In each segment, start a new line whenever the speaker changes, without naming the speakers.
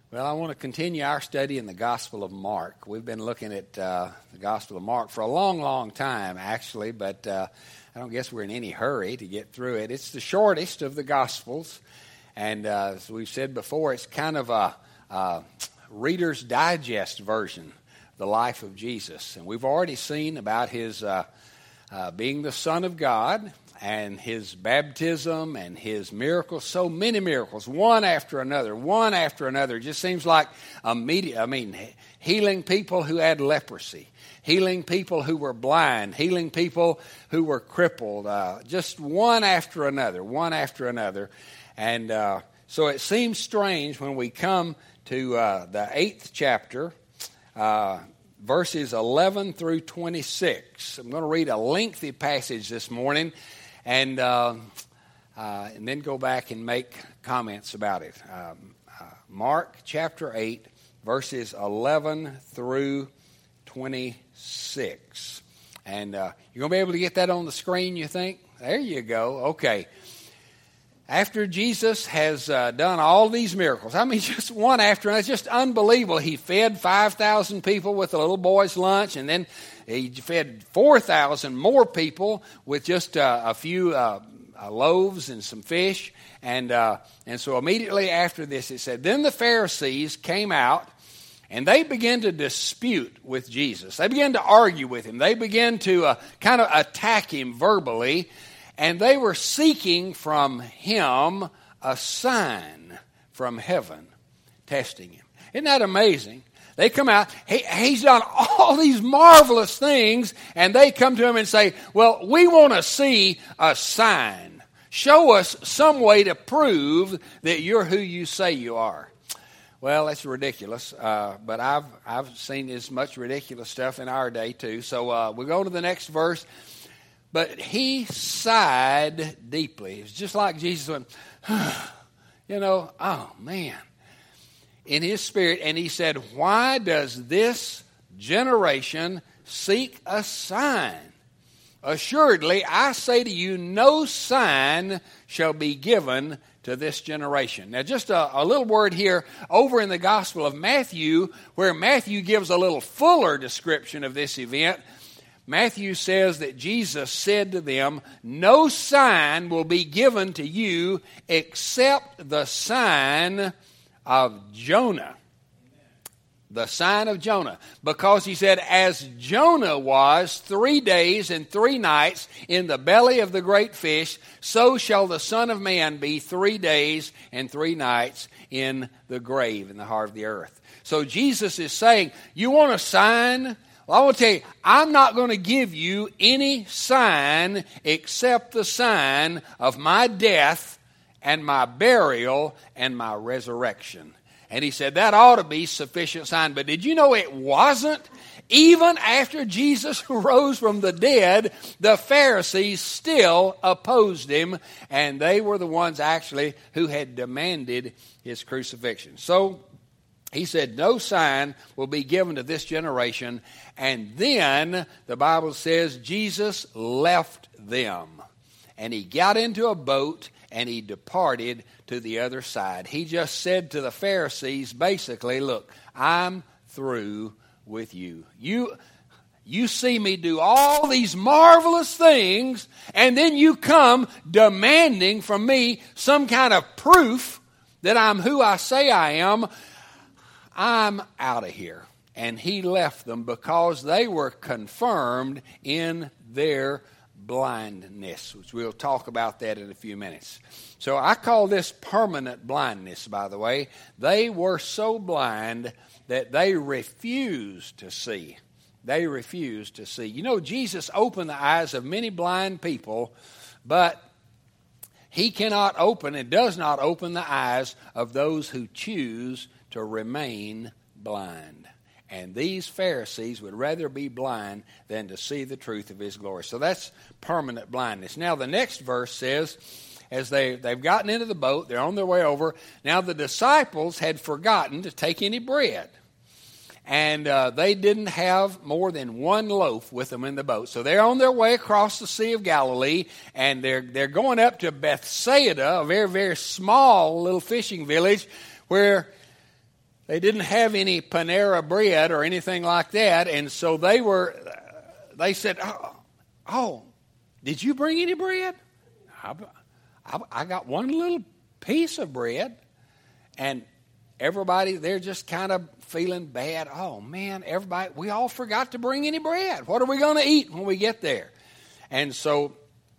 Well, I want to continue our study in the Gospel of Mark. We've been looking at the Gospel of Mark for a long, long time, actually, but I don't guess we're in any hurry to get through it. It's the shortest of the Gospels, and as we've said before, it's kind of a Reader's Digest version of the life of Jesus. And we've already seen about his being the Son of God, and his baptism and his miracles, so many miracles, one after another. It just seems like healing people who had leprosy, healing people who were blind, healing people who were crippled, just one after another. And so it seems strange when we come to the 8th chapter, verses 11 through 26. I'm going to read a lengthy passage this morning, and then go back and make comments about it. Mark chapter 8, verses 11 through 26. And you're going to be able to get that on the screen, you think? There you go. Okay. After Jesus has done all these miracles, just one after another, it's just unbelievable. He fed 5,000 people with a little boy's lunch, and then he fed 4,000 more people with just a few loaves and some fish. And so immediately after this, it said, then the Pharisees came out, and they began to dispute with Jesus. They began to argue with him. They began to kind of attack him verbally. And they were seeking from him a sign from heaven, testing him. Isn't that amazing? They come out, he's done all these marvelous things, and they come to him and say, well, we want to see a sign. Show us some way to prove that you're who you say you are. Well, that's ridiculous, but I've seen as much ridiculous stuff in our day too. So we'll go to the next verse. But he sighed deeply. It's just like Jesus went, oh man, in his spirit. And he said, why does this generation seek a sign? Assuredly, I say to you, no sign shall be given to this generation. Now, just a little word here over in the Gospel of Matthew, where Matthew gives a little fuller description of this event. Matthew says that Jesus said to them, no sign will be given to you except the sign of Jonah. The sign of Jonah. Because he said, as Jonah was 3 days and 3 nights in the belly of the great fish, so shall the Son of Man be 3 days and 3 nights in the grave, in the heart of the earth. So Jesus is saying, you want a sign? Well, I want to tell you, I'm not going to give you any sign except the sign of my death and my burial and my resurrection. And he said that ought to be sufficient sign. But did you know it wasn't? Even after Jesus rose from the dead, the Pharisees still opposed him, and they were the ones actually who had demanded his crucifixion. So he said, no sign will be given to this generation. And then the Bible says Jesus left them. And he got into a boat and he departed to the other side. He just said to the Pharisees, basically, look, I'm through with you. You see me do all these marvelous things, and then you come demanding from me some kind of proof that I'm who I say I am. I'm out of here. And he left them because they were confirmed in their blindness, which we'll talk about that in a few minutes. So I call this permanent blindness, by the way. They were so blind that they refused to see. They refused to see. You know, Jesus opened the eyes of many blind people, but he cannot open and does not open the eyes of those who choose to remain blind. And these Pharisees would rather be blind than to see the truth of his glory. So that's permanent blindness. Now the next verse says, as they've gotten into the boat, they're on their way over. Now the disciples had forgotten to take any bread. And they didn't have more than one loaf with them in the boat. So they're on their way across the Sea of Galilee, and they're going up to Bethsaida, a very, very small little fishing village, where they didn't have any Panera bread or anything like that, and so they said, oh, did you bring any bread? I got one little piece of bread. And everybody, they're just kind of feeling bad. Oh, man, everybody, we all forgot to bring any bread. What are we going to eat when we get there? And so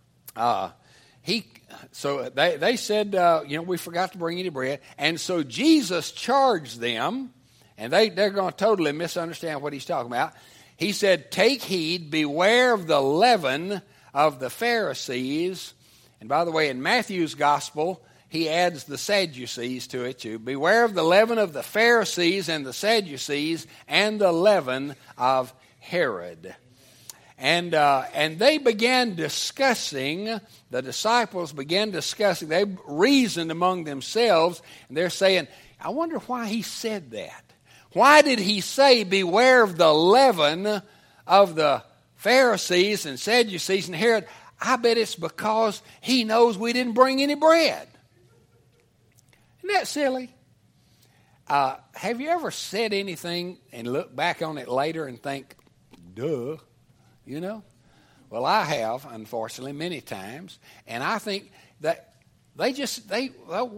they said, we forgot to bring any bread. And so Jesus charged them, and they're going to totally misunderstand what he's talking about. He said, take heed, beware of the leaven of the Pharisees. And by the way, in Matthew's gospel, he adds the Sadducees to it too. Beware of the leaven of the Pharisees and the Sadducees and the leaven of Herod. And they began discussing, the disciples began discussing, they reasoned among themselves, and they're saying, I wonder why he said that. Why did he say, beware of the leaven of the Pharisees and Sadducees and Herod? I bet it's because he knows we didn't bring any bread. Isn't that silly? Have you ever said anything and look back on it later and think, duh, Well, I have, unfortunately, many times. And I think that they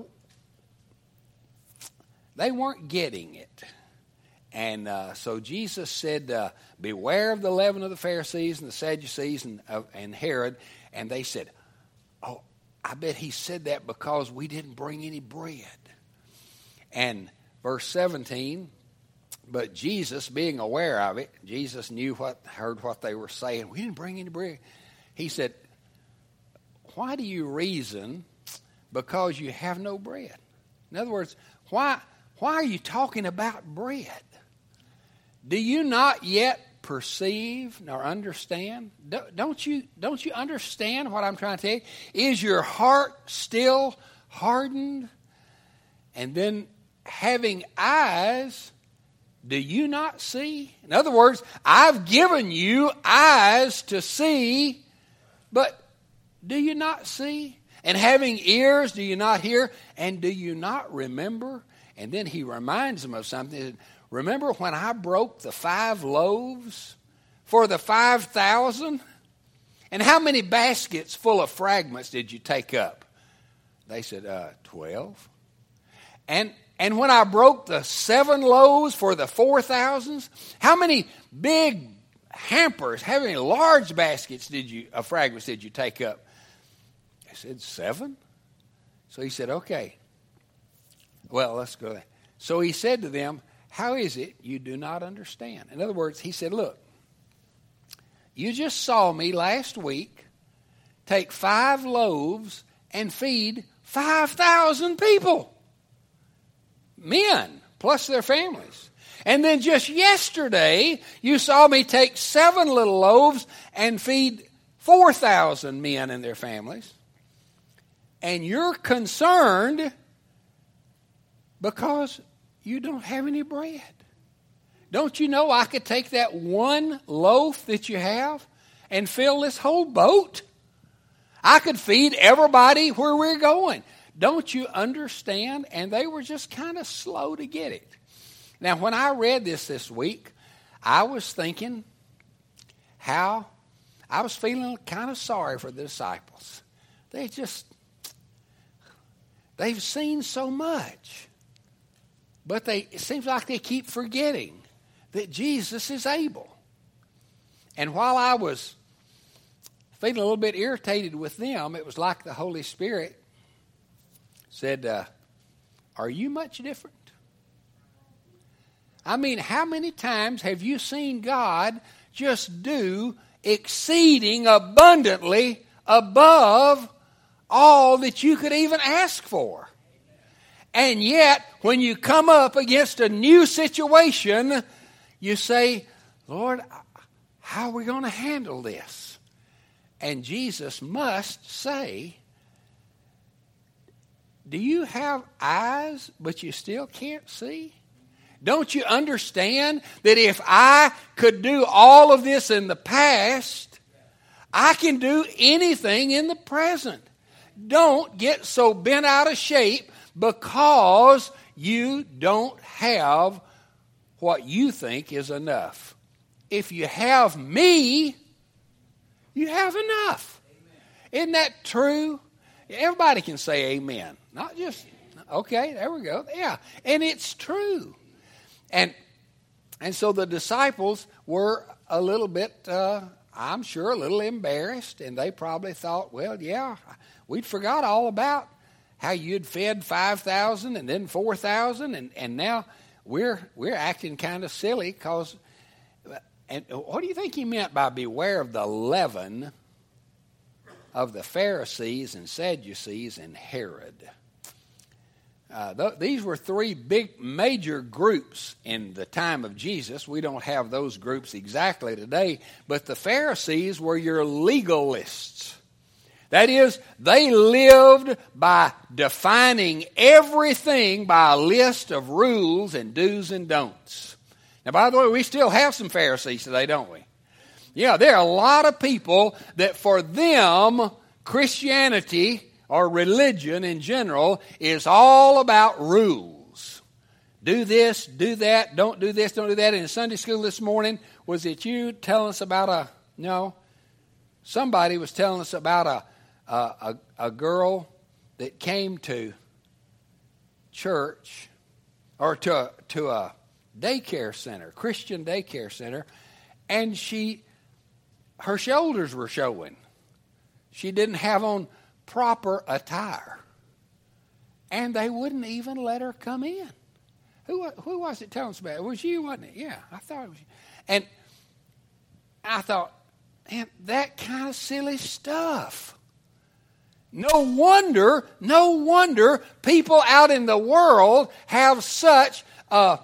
weren't getting it. And so Jesus said, beware of the leaven of the Pharisees and the Sadducees and Herod. And they said, oh, I bet he said that because we didn't bring any bread. And verse 17, but Jesus, being aware of it, Jesus heard what they were saying. We didn't bring any bread. He said, why do you reason because you have no bread? In other words, why are you talking about bread? Do you not yet perceive nor understand? Don't you understand what I'm trying to tell you? Is your heart still hardened? And then having eyes, do you not see? In other words, I've given you eyes to see, but do you not see? And having ears, do you not hear? And do you not remember? And then he reminds them of something. Remember when I broke the 5 loaves for the 5,000? And how many baskets full of fragments did you take up? They said, 12. And when I broke the 7 loaves for the 4,000, how many big hampers, how many large baskets of fragments did you take up? They said 7. So he said, okay. Well, let's go there. So he said to them, how is it you do not understand? In other words, he said, look, you just saw me last week take 5 loaves and feed 5,000 people. Men, plus their families. And then just yesterday, you saw me take 7 little loaves and feed 4,000 men and their families. And you're concerned because you don't have any bread. Don't you know I could take that 1 loaf that you have and fill this whole boat? I could feed everybody where we're going. Don't you understand? And they were just kind of slow to get it. Now, when I read this week, I was thinking how I was feeling kind of sorry for the disciples. They've seen so much. But it seems like they keep forgetting that Jesus is able. And while I was feeling a little bit irritated with them, it was like the Holy Spirit said, are you much different? I mean, how many times have you seen God just do exceeding abundantly above all that you could even ask for? And yet, when you come up against a new situation, you say, Lord, how are we going to handle this? And Jesus must say, do you have eyes, but you still can't see? Don't you understand that if I could do all of this in the past, I can do anything in the present? Don't get so bent out of shape because you don't have what you think is enough. If you have me, you have enough. Amen. Isn't that true? Everybody can say amen. Not just, okay, there we go. Yeah, and it's true. And so the disciples were a little bit, I'm sure, a little embarrassed, and they probably thought, well, yeah, we'd forgot all about how you'd fed 5,000 and then 4,000, and now we're acting kind of silly because. And what do you think he meant by beware of the leaven of the Pharisees and Sadducees and Herod? These were three big major groups in the time of Jesus. We don't have those groups exactly today, but the Pharisees were your legalists. That is, they lived by defining everything by a list of rules and do's and don'ts. Now, by the way, we still have some Pharisees today, don't we? Yeah, there are a lot of people that for them, Christianity or religion in general is all about rules. Do this, do that, don't do this, don't do that. In Sunday school this morning, was it you telling us about somebody was telling us about a girl that came to church or to a daycare center, Christian daycare center, and her shoulders were showing. She didn't have on proper attire. And they wouldn't even let her come in. Who was it telling us about it? It was you, wasn't it? Yeah, I thought it was you. And I thought, man, that kind of silly stuff. No wonder people out in the world have such a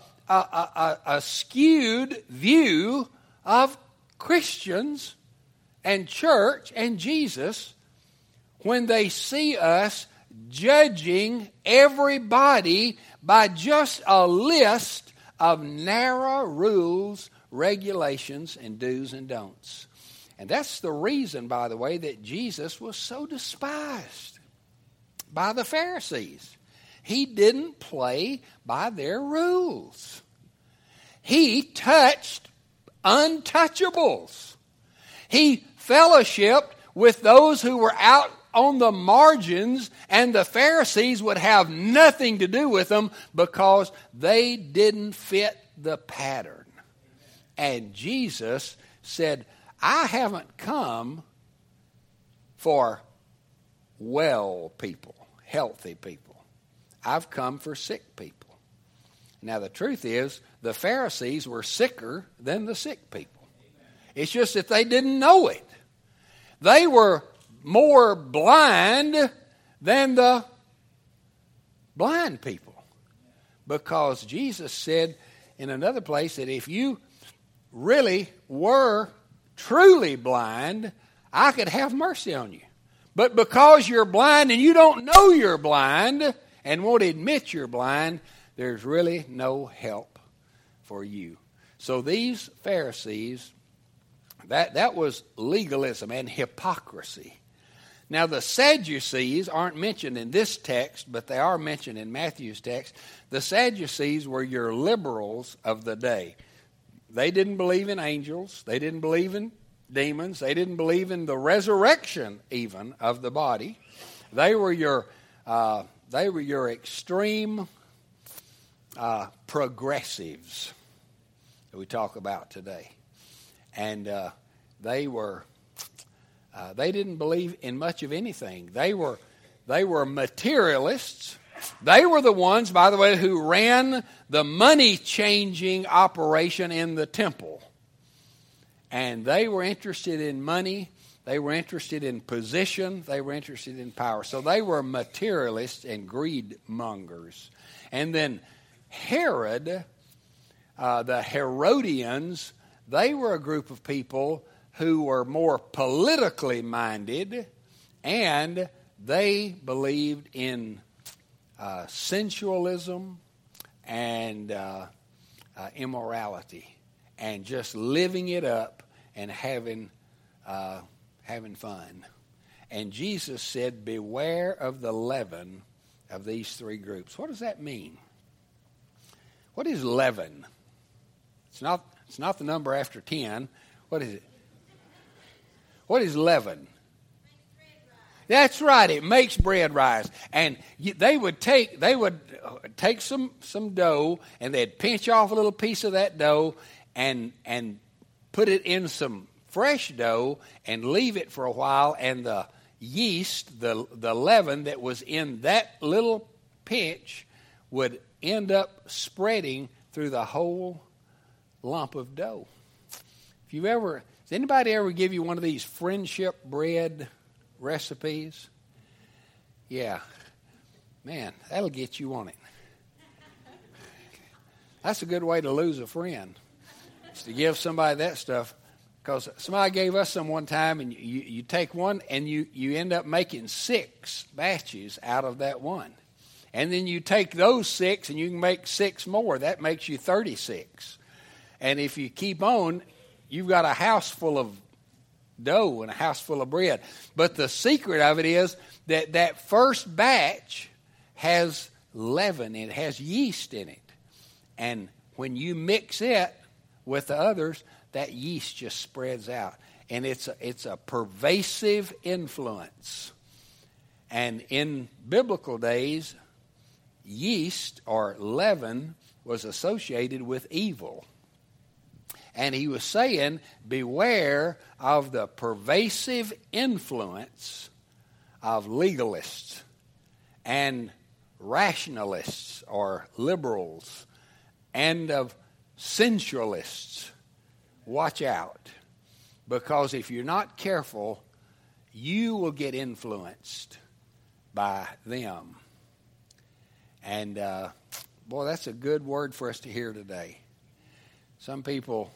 skewed view of Christians and church and Jesus when they see us judging everybody by just a list of narrow rules, regulations, and do's and don'ts. And that's the reason, by the way, that Jesus was so despised by the Pharisees. He didn't play by their rules. He touched untouchables. He fellowshiped with those who were out on the margins, and the Pharisees would have nothing to do with them because they didn't fit the pattern. And Jesus said, I haven't come for well people, healthy people. I've come for sick people. Now, the truth is, the Pharisees were sicker than the sick people. It's just that they didn't know it. They were more blind than the blind people. Because Jesus said in another place that if you really were truly blind, I could have mercy on you. But because you're blind and you don't know you're blind and won't admit you're blind, there's really no help for you. So these Pharisees, that was legalism and hypocrisy. Now the Sadducees aren't mentioned in this text, but they are mentioned in Matthew's text. The Sadducees were your liberals of the day. They didn't believe in angels. They didn't believe in demons. They didn't believe in the resurrection even of the body. They were your extreme progressives that we talk about today, and they didn't believe in much of anything. They were materialists. They were the ones, by the way, who ran the money-changing operation in the temple. And they were interested in money. They were interested in position. They were interested in power. So they were materialists and greed mongers. And then Herod, the Herodians, they were a group of people who were more politically minded, and they believed in sensualism and immorality, and just living it up and having fun. And Jesus said, beware of the leaven of these three groups. What does that mean? What is leaven? It's not the number after 10. What is it? What is leaven? That's right. It makes bread rise. And they would take some dough, and they'd pinch off a little piece of that dough and put it in some fresh dough and leave it for a while, and the yeast, the leaven that was in that little pinch would end up spreading through the whole lump of dough. Does anybody ever give you one of these friendship bread recipes? Yeah. Man, that'll get you on it. That's a good way to lose a friend, is to give somebody that stuff. Because somebody gave us some one time, and you take one, and you end up making 6 batches out of that one. And then you take those 6, and you can make 6 more. That makes you 36. And if you keep on, you've got a house full of dough and a house full of bread. But the secret of it is that first batch has leaven. It has yeast in it. And when you mix it with the others, that yeast just spreads out. And it's a pervasive influence. And in biblical days, yeast or leaven was associated with evil. And he was saying, beware of the pervasive influence of legalists and rationalists or liberals and of sensualists. Watch out. Because if you're not careful, you will get influenced by them. And, boy, that's a good word for us to hear today. Some people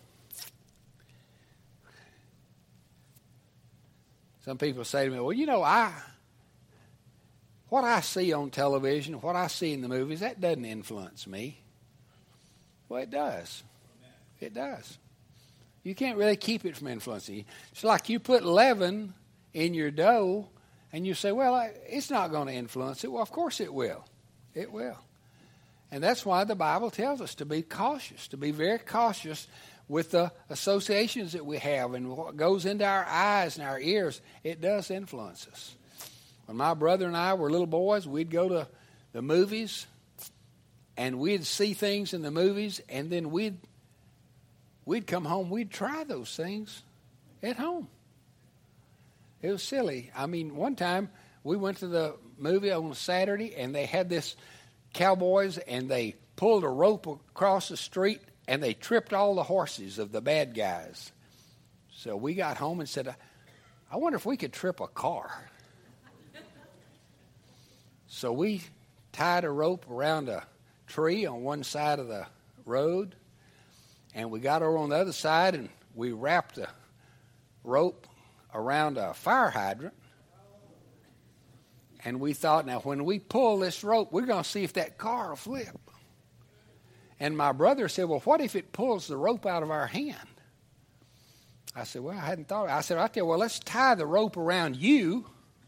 say to me, well, what I see on television, what I see in the movies, that doesn't influence me. Well, it does. It does. You can't really keep it from influencing you. It's like you put leaven in your dough, and you say, well, it's not going to influence it. Well, of course it will. It will. And that's why the Bible tells us to be cautious, to be very cautious with the associations that we have and what goes into our eyes and our ears. It does influence us. When my brother and I were little boys, we'd go to the movies, and we'd see things in the movies, and then we'd come home, we'd try those things at home. It was silly. I mean, one time we went to the movie on a Saturday, and they had this cowboys, and they pulled a rope across the street, and they tripped all the horses of the bad guys. So we got home and said, I wonder if we could trip a car. So we tied a rope around a tree on one side of the road, and we got over on the other side, and we wrapped the rope around a fire hydrant. And we thought, now when we pull this rope, we're going to see if that car will flip. And my brother said, well, what if it pulls the rope out of our hand? I said, well, I hadn't thought of it. I said, okay, well, let's tie the rope around you,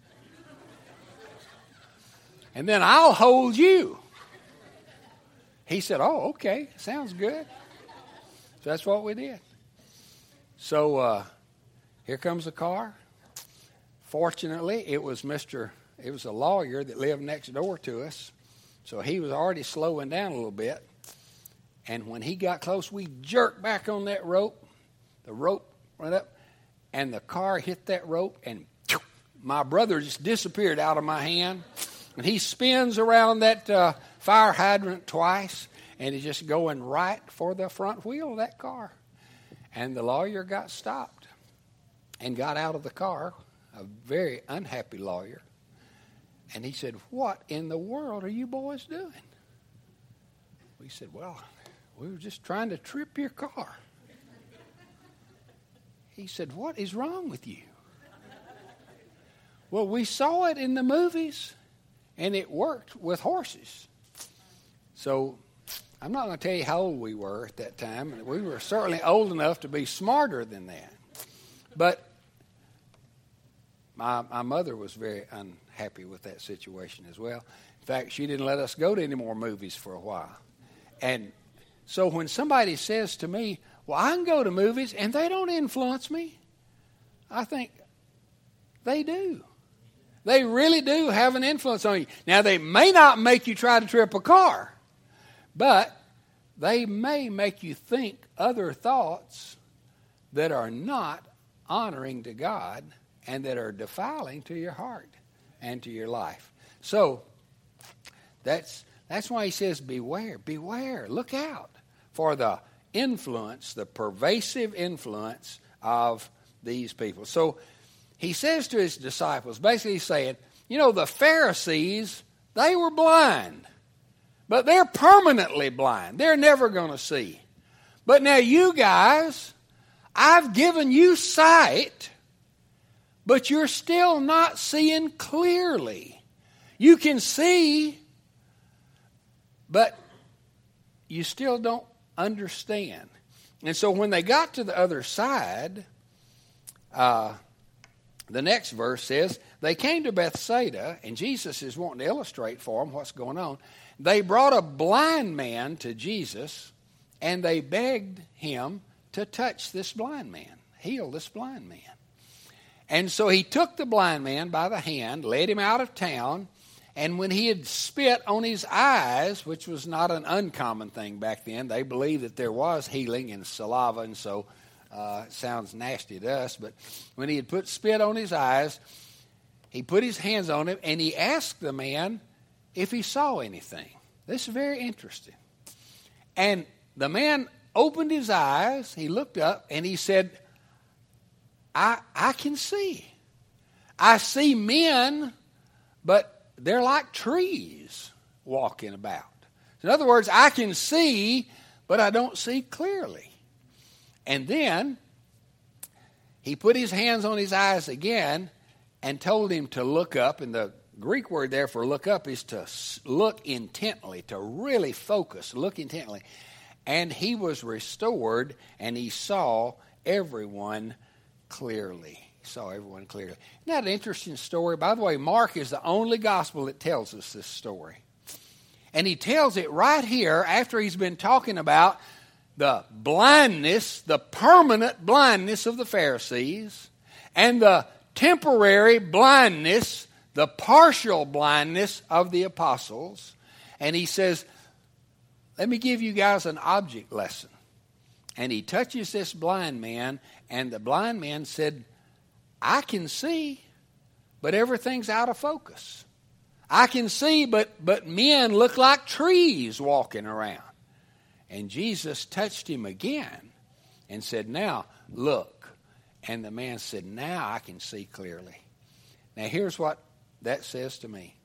and then I'll hold you. He said, oh, okay, sounds good. So that's what we did. So here comes the car. Fortunately, it was a lawyer that lived next door to us. So he was already slowing down a little bit. And when he got close, we jerked back on that rope. The rope went up, and the car hit that rope, and my brother just disappeared out of my hand. And he spins around that fire hydrant twice, and he's just going right for the front wheel of that car. And the lawyer got stopped and got out of the car, a very unhappy lawyer. And he said, what in the world are you boys doing? We said, well, we were just trying to trip your car. He said, what is wrong with you? Well, we saw it in the movies, and it worked with horses. So I'm not going to tell you how old we were at that time. We were certainly old enough to be smarter than that. But my mother was very unhappy with that situation as well. In fact, she didn't let us go to any more movies for a while. And So when somebody says to me, well, I can go to movies and they don't influence me, I think they do. They really do have an influence on you. Now, they may not make you try to trip a car, but they may make you think other thoughts that are not honoring to God and that are defiling to your heart and to your life. So that's why he says, beware, beware, look out for the influence, the pervasive influence of these people. So he says to his disciples, basically saying, you know, the Pharisees, they were blind, but they're permanently blind. They're never going to see. But now you guys, I've given you sight, but you're still not seeing clearly. You can see, but you still don't understand. And so when they got to the other side, the next verse says, they came to Bethsaida, and Jesus is wanting to illustrate for them what's going on. They brought a blind man to Jesus, and they begged him to touch this blind man, heal this blind man. And so he took the blind man by the hand, led him out of town, and when he had spit on his eyes, which was not an uncommon thing back then, they believed that there was healing in saliva, and so it sounds nasty to us, but when he had put spit on his eyes, he put his hands on him, and he asked the man if he saw anything. This is very interesting. And the man opened his eyes, he looked up, and he said, I can see. I see men, but they're like trees walking about. In other words, I can see, but I don't see clearly. And then he put his hands on his eyes again and told him to look up. And the Greek word there for look up is to look intently, to really focus, look intently. And he was restored, and he saw everyone clearly. He saw everyone clearly. Isn't that an interesting story? By the way, Mark is the only gospel that tells us this story. And he tells it right here after he's been talking about the blindness, the permanent blindness of the Pharisees, and the temporary blindness, the partial blindness of the apostles. And he says, let me give you guys an object lesson. And he touches this blind man, and the blind man said, I can see, but everything's out of focus. I can see, but men look like trees walking around. And Jesus touched him again and said, now look. And the man said, now I can see clearly. Now here's what that says to me.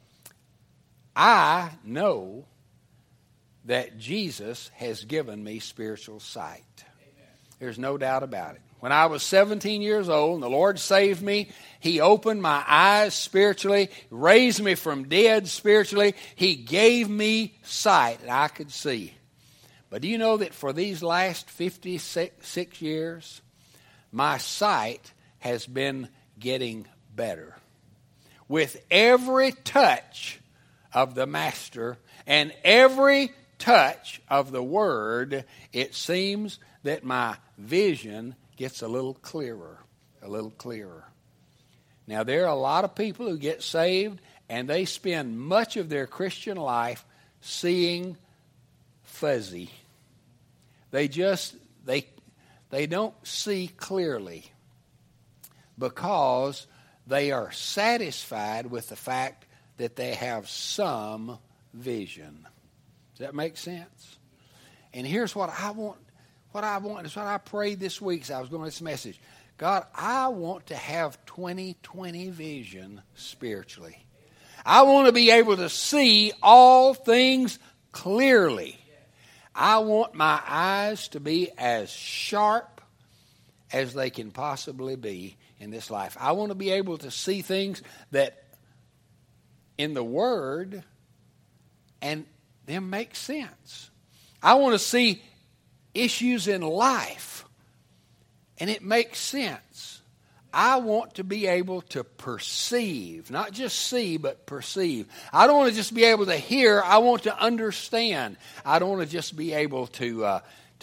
I know that Jesus has given me spiritual sight. Amen. There's no doubt about it. When I was 17 years old and the Lord saved me, He opened my eyes spiritually, raised me from dead spiritually. He gave me sight and I could see. But do you know that for these last 56 years, my sight has been getting better. With every touch of the Master and every touch of the Word, it seems that my vision gets a little clearer, a little clearer. Now, there are a lot of people who get saved and they spend much of their Christian life seeing fuzzy. They don't see clearly because they are satisfied with the fact that they have some vision. Does that make sense? And here's what I want. What I prayed this week as I was going to this message. God, I want to have 20/20 vision spiritually. I want to be able to see all things clearly. I want my eyes to be as sharp as they can possibly be in this life. I want to be able to see things that in the Word and them make sense. I want to see issues in life and it makes sense. I want to be able to perceive, not just see, but perceive. I don't want to just be able to hear. I want to understand. I don't want to just be able to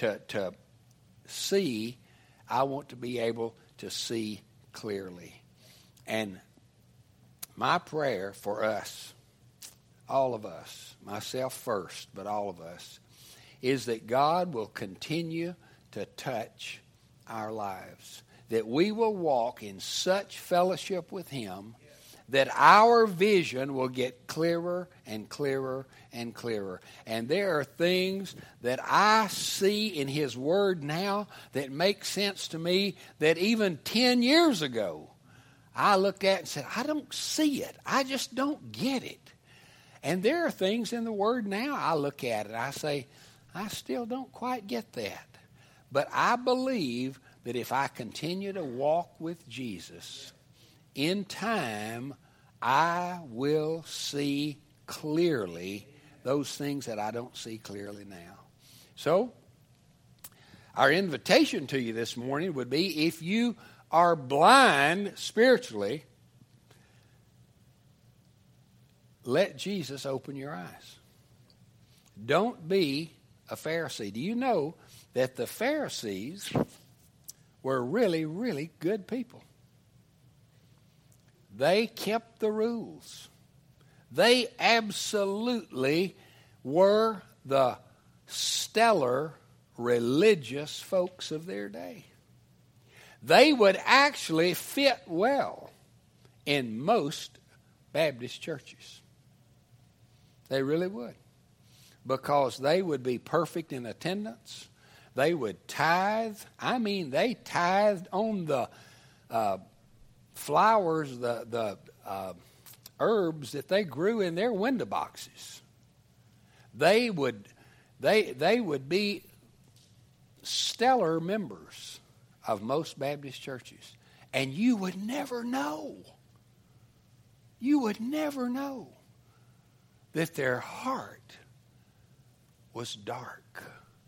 see. I want to be able to see clearly. And my prayer for us, all of us, myself first, but all of us, is that God will continue to touch our lives. That we will walk in such fellowship with Him that our vision will get clearer and clearer and clearer. And there are things that I see in His Word now that make sense to me that even 10 years ago I looked at and said, I don't see it. I just don't get it. And there are things in the Word now I look at it, I say, I still don't quite get that. But I believe that if I continue to walk with Jesus, in time, I will see clearly those things that I don't see clearly now. So, our invitation to you this morning would be, if you are blind spiritually, let Jesus open your eyes. Don't be a Pharisee. Do you know that the Pharisees were really, really good people? They kept the rules. They absolutely were the stellar religious folks of their day. They would actually fit well in most Baptist churches. They really would. Because they would be perfect in attendance. They would tithe. I mean, they tithed on the flowers, the herbs that they grew in their window boxes. They would be stellar members of most Baptist churches. And you would never know. You would never know that their heart was dark.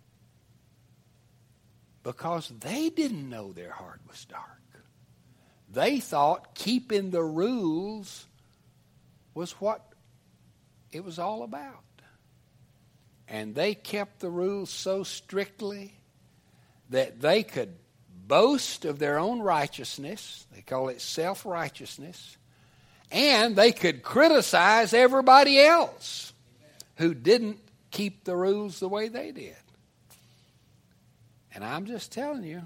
Because they didn't know their heart was dark. They thought keeping the rules was what it was all about. And they kept the rules so strictly that they could boast of their own righteousness. They call it self-righteousness. And they could criticize everybody else who didn't keep the rules the way they did. And I'm just telling you,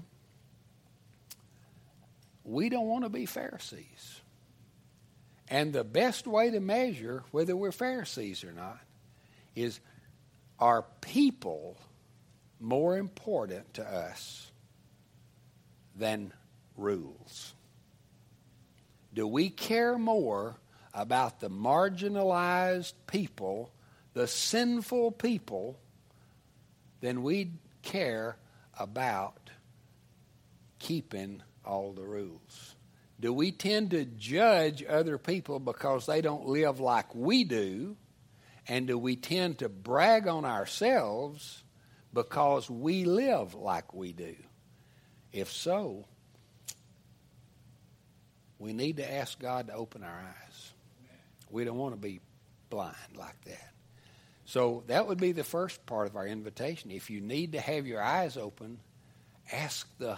we don't want to be Pharisees. And the best way to measure whether we're Pharisees or not is, are people more important to us than rules? Do we care more about the marginalized people, the sinful people, than we care about keeping all the rules? Do we tend to judge other people because they don't live like we do? And do we tend to brag on ourselves because we live like we do? If so, we need to ask God to open our eyes. We don't want to be blind like that. So that would be the first part of our invitation. If you need to have your eyes open, ask the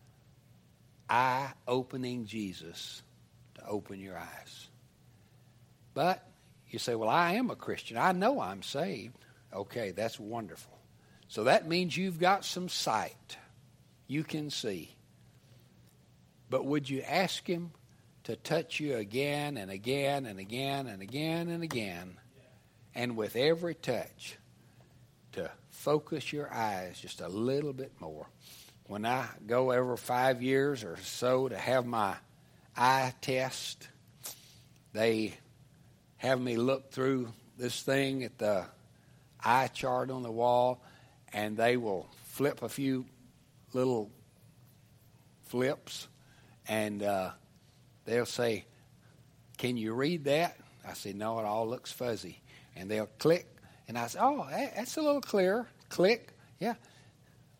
eye-opening Jesus to open your eyes. But you say, well, I am a Christian. I know I'm saved. Okay, that's wonderful. So that means you've got some sight. You can see. But would you ask Him to touch you again and again and again and again and again, and with every touch, to focus your eyes just a little bit more? When I go every 5 years or so to have my eye test, they have me look through this thing at the eye chart on the wall, and they will flip a few little flips, and they'll say, can you read that? I say, no, it all looks fuzzy. And they'll click, and I say, oh, that's a little clearer. Click, yeah.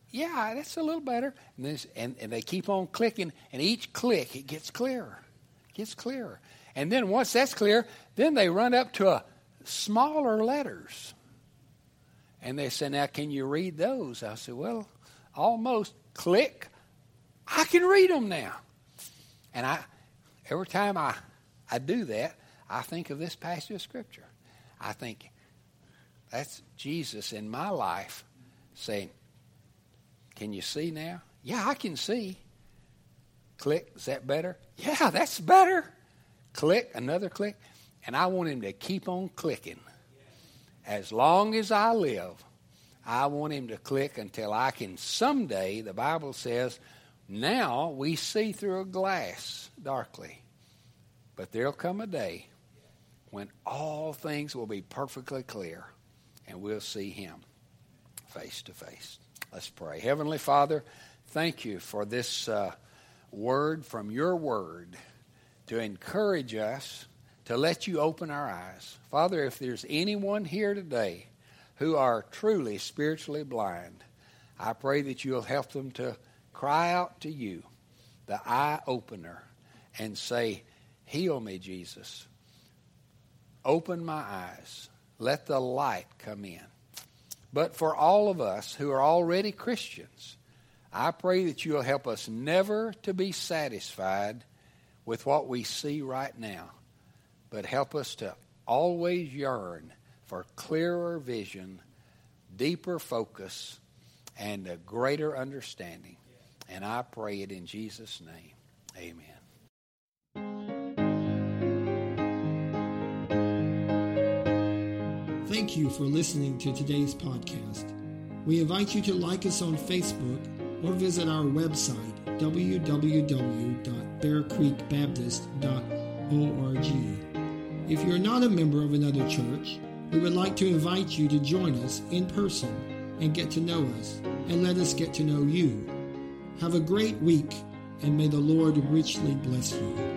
Yeah, that's a little better. And they keep on clicking, and each click, it gets clearer. It gets clearer. And then once that's clear, then they run up to smaller letters. And they say, now, can you read those? I said, well, almost. Click. I can read them now. And every time I do that, I think of this passage of Scripture. I think, that's Jesus in my life saying, can you see now? Yeah, I can see. Click. Is that better? Yeah, that's better. Click. Another click. And I want him to keep on clicking. As long as I live, I want him to click until I can someday, the Bible says, now we see through a glass darkly. But there'll come a day when all things will be perfectly clear and we'll see him face to face. Let's pray. Heavenly Father, thank you for this word from your word to encourage us, to let you open our eyes. Father, if there's anyone here today who are truly spiritually blind, I pray that you'll help them to cry out to you, the eye opener, and say, heal me, Jesus. Open my eyes. Let the light come in. But for all of us who are already Christians, I pray that you'll help us never to be satisfied with what we see right now, but help us to always yearn for clearer vision, deeper focus, and a greater understanding. And I pray it in Jesus' name. Amen.
Thank you for listening to today's podcast. We invite you to like us on Facebook or visit our website, www.bearcreekbaptist.org. If you're not a member of another church, we would like to invite you to join us in person and get to know us, and let us get to know you. Have a great week, and may the Lord richly bless you.